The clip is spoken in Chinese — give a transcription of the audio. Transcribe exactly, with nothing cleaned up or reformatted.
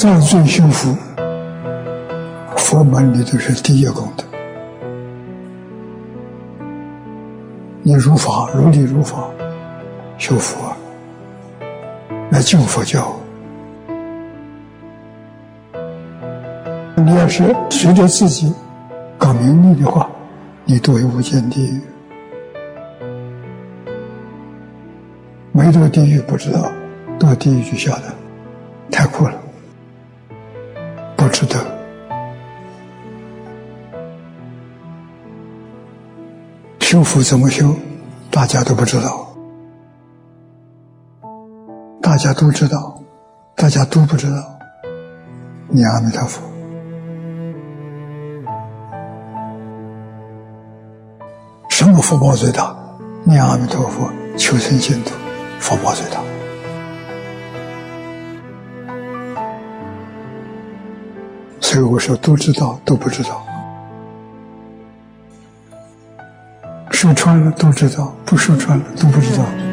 造罪修福，佛门里头是第一功德。你如法如理如法修佛，来救佛教。你要是随着自己搞名利的话，你堕为无间地狱。没堕地狱不知道，堕地狱就晓得，太苦了，不值得。修福怎么修，大家都不知道，大家都知道，大家都不知道。念阿弥陀佛，什么福报最大？念阿弥陀佛，求生净土，福报最大。所以我说，都知道，都不知道。说穿了都知道，不说穿了都不知道。